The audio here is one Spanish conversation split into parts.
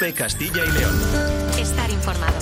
COPE Castilla y León. Estar informado.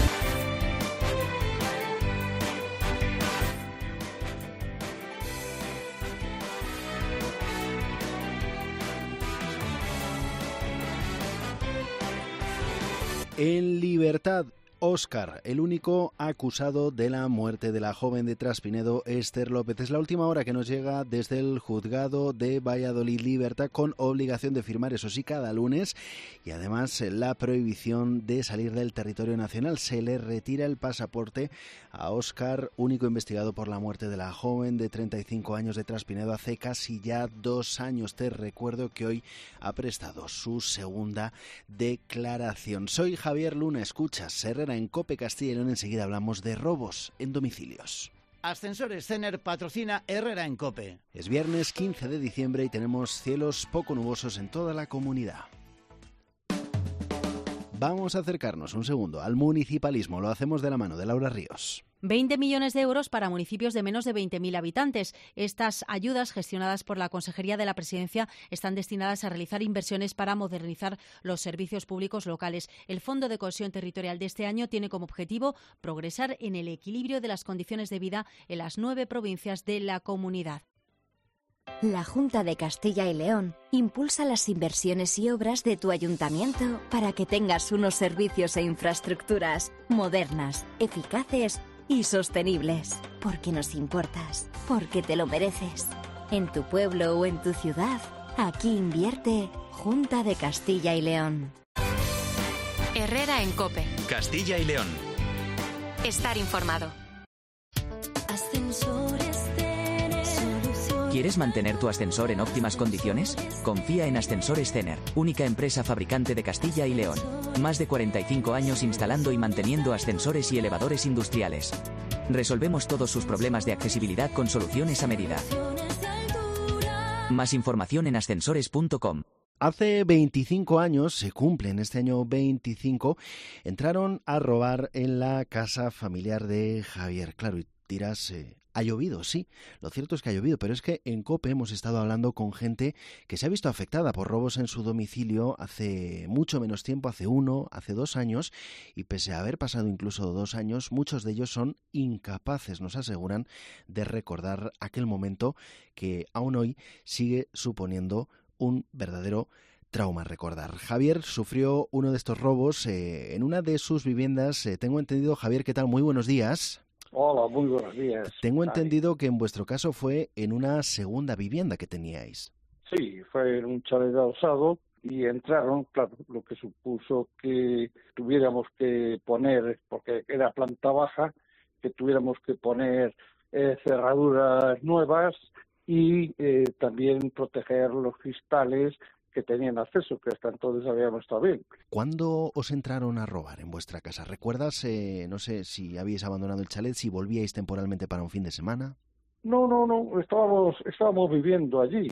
En libertad, Óscar, el único acusado de la muerte de la joven de Traspinedo, Esther López. Es la última hora que nos llega desde el juzgado de Valladolid. Libertad con obligación de firmar, eso sí, cada lunes. Y además la prohibición de salir del territorio nacional. Se le retira el pasaporte a Óscar, único investigado por la muerte de la joven de 35 años de Traspinedo hace casi ya 2 años. Te recuerdo que hoy ha prestado su segunda declaración. Soy Javier Luna, escuchas Herrera en COPE Castilla y León. Enseguida hablamos de robos en domicilios. Ascensores Cener patrocina Herrera en COPE. Es viernes 15 de diciembre y tenemos cielos poco nubosos en toda la comunidad. Vamos a acercarnos un segundo al municipalismo. Lo hacemos de la mano de Laura Ríos. 20 millones de euros para municipios de menos de 20.000 habitantes. Estas ayudas, gestionadas por la Consejería de la Presidencia, están destinadas a realizar inversiones para modernizar los servicios públicos locales. El Fondo de Cohesión Territorial de este año tiene como objetivo progresar en el equilibrio de las condiciones de vida en las 9 provincias de la comunidad. La Junta de Castilla y León impulsa las inversiones y obras de tu ayuntamiento para que tengas unos servicios e infraestructuras modernas, eficaces y sostenibles. Porque nos importas, porque te lo mereces. En tu pueblo o en tu ciudad, aquí invierte Junta de Castilla y León. Herrera en COPE. Castilla y León. Estar informado. ¿Quieres mantener tu ascensor en óptimas condiciones? Confía en Ascensores Cener, única empresa fabricante de Castilla y León. Más de 45 años instalando y manteniendo ascensores y elevadores industriales. Resolvemos todos sus problemas de accesibilidad con soluciones a medida. Más información en ascensores.com. Hace 25 años, se cumplen este año 25, entraron a robar en la casa familiar de Javier. Claro, y dirás, ha llovido, sí, lo cierto es que ha llovido, pero es que en COPE hemos estado hablando con gente que se ha visto afectada por robos en su domicilio hace mucho menos tiempo, hace 1, hace 2 años, y pese a haber pasado incluso 2 años, muchos de ellos son incapaces, nos aseguran, de recordar aquel momento que aún hoy sigue suponiendo un verdadero trauma recordar. Javier sufrió uno de estos robos en una de sus viviendas. Tengo entendido, Javier, ¿qué tal? Muy buenos días. Hola, muy buenos días. Tengo entendido que en vuestro caso fue en una segunda vivienda que teníais. Sí, fue en un chalet adosado y entraron, claro, lo que supuso que tuviéramos que poner, porque era planta baja, que tuviéramos que poner cerraduras nuevas y también proteger los cristales que tenían acceso, que hasta entonces habíamos estado bien. ¿Cuándo os entraron a robar en vuestra casa? ¿Recuerdas, no sé, si habíais abandonado el chalet, si volvíais temporalmente para un fin de semana? No, estábamos viviendo allí,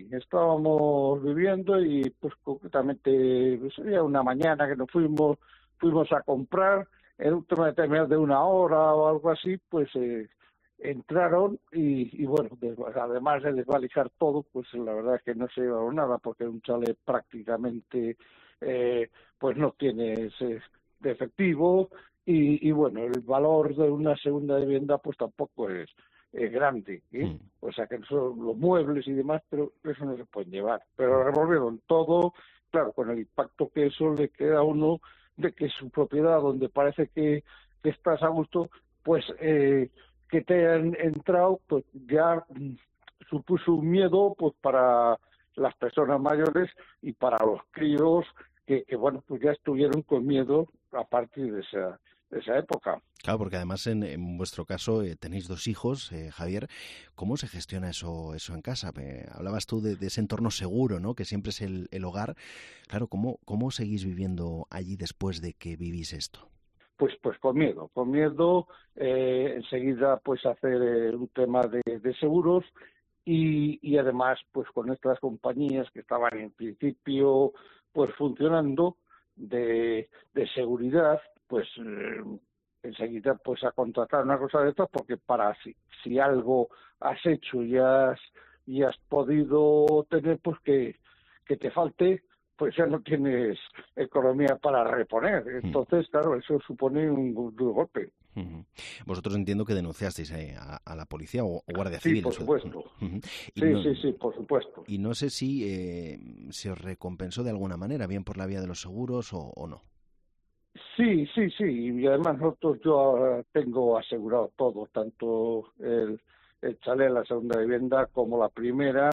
y pues concretamente pues, había una mañana que nos fuimos a comprar, en un tema determinado de 1 hora o algo así, pues entraron y bueno, además de desvalijar todo, pues la verdad es que no se llevaron nada, porque un chalet prácticamente pues no tiene de efectivo y bueno, el valor de una segunda vivienda pues tampoco es grande, o sea que son los muebles y demás, pero eso no se pueden llevar, pero revolvieron todo, claro, con el impacto que eso le queda a uno de que su propiedad, donde parece que estás a gusto, pues que te hayan entrado, pues ya supuso un miedo pues para las personas mayores y para los críos que bueno, pues ya estuvieron con miedo a partir de esa época. Claro, porque además en vuestro caso tenéis 2 hijos, Javier. ¿Cómo se gestiona eso en casa? Hablabas tú de ese entorno seguro, ¿no? Que siempre es el hogar. Claro, ¿cómo seguís viviendo allí después de que vivís esto? Pues con miedo, enseguida pues hacer un tema de seguros y además pues con estas compañías que estaban en principio pues funcionando de seguridad, pues enseguida pues a contratar una cosa de estas, porque para si algo has hecho y has podido tener, pues que te falte, pues ya no tienes economía para reponer. Entonces, claro, eso supone un duro golpe. Vosotros entiendo que denunciasteis a la policía o Guardia Civil. Sí, por supuesto. Sí, por supuesto. Y no sé si se os recompensó de alguna manera, bien por la vía de los seguros o no. Sí. Y además yo tengo asegurado todo, tanto el chalet, la segunda vivienda, como la primera.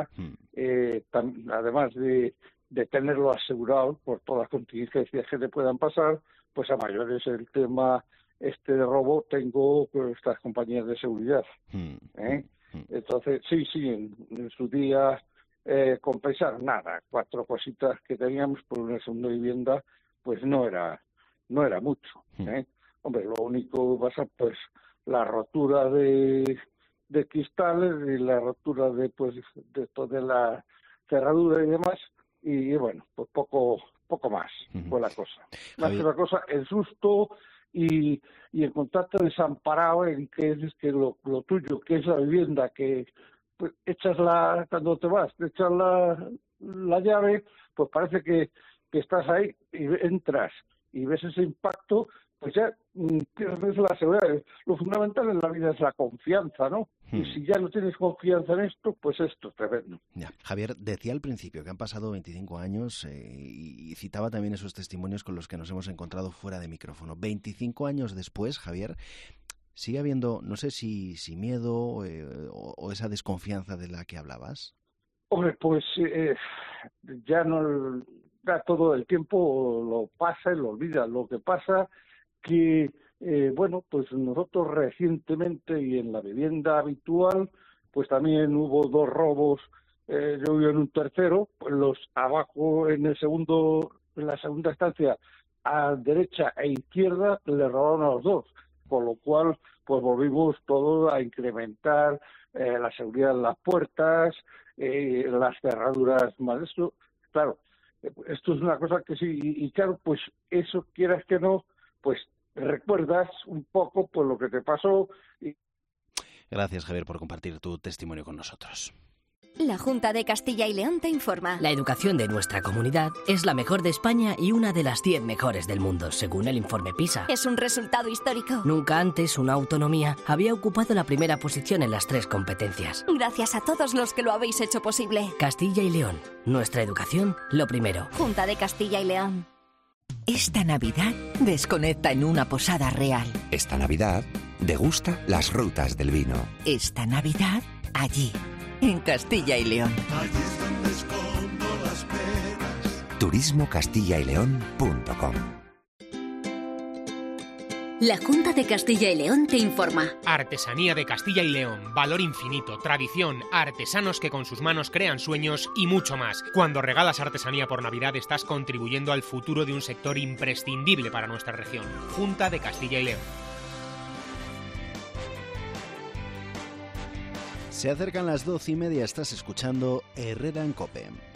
Además de tenerlo asegurado por todas las contingencias que te puedan pasar, pues a mayores el tema de robo, tengo estas compañías de seguridad. Entonces, sí, en su día compensar nada, 4 cositas que teníamos por una segunda vivienda, pues no era mucho. Hombre, lo único pasa, pues, la rotura de cristales y la rotura de toda la cerradura y demás, y bueno, pues poco más fue la cosa. Más que la cosa, el susto y encontrarte desamparado en que es que lo tuyo, que es la vivienda, que pues, cuando te vas, te echas la llave, pues parece que estás ahí y entras y ves ese impacto, pues ya pierdes la seguridad. Lo fundamental en la vida es la confianza, ¿no? Y si ya no tienes confianza en esto, pues esto es tremendo. Ya. Javier, decía al principio que han pasado 25 años y citaba también esos testimonios con los que nos hemos encontrado fuera de micrófono. 25 años después, Javier, ¿sigue habiendo, no sé si miedo o esa desconfianza de la que hablabas? Hombre, pues ya no... todo el tiempo lo pasa y lo olvida. Lo que pasa que, bueno, pues nosotros recientemente y en la vivienda habitual, pues también hubo 2 robos. Yo vivo en un tercero, pues los abajo en la segunda estancia, a derecha e izquierda, le robaron a los 2. Con lo cual, pues volvimos todo a incrementar la seguridad en las puertas, las cerraduras más. Esto, claro, esto es una cosa que sí, y claro, pues eso, quieras que no, pues recuerdas un poco por lo que te pasó. Gracias, Javier, por compartir tu testimonio con nosotros. La Junta de Castilla y León te informa. La educación de nuestra comunidad es la mejor de España y una de las 10 mejores del mundo, según el informe PISA. Es un resultado histórico. Nunca antes una autonomía había ocupado la primera posición en las 3 competencias. Gracias a todos los que lo habéis hecho posible. Castilla y León, nuestra educación, lo primero. Junta de Castilla y León. Esta Navidad desconecta en una posada real. Esta Navidad degusta las rutas del vino. Esta Navidad allí, en Castilla y León. Allí es donde escondo las penas. turismocastillayleón.com. La Junta de Castilla y León te informa. Artesanía de Castilla y León, valor infinito, tradición, artesanos que con sus manos crean sueños y mucho más. Cuando regalas artesanía por Navidad estás contribuyendo al futuro de un sector imprescindible para nuestra región. Junta de Castilla y León. Se acercan las 12:30, estás escuchando Herrera en COPE.